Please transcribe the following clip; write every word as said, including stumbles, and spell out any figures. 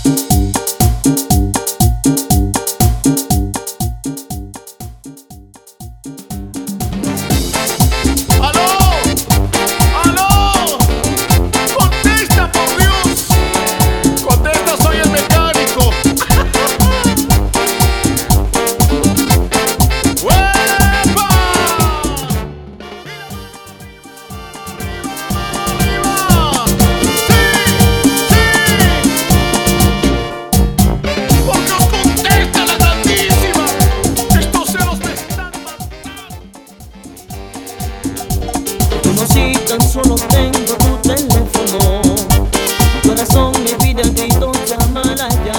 Si tan solo tengo tu teléfono, mi corazón, mi vida, grito, llámala ya.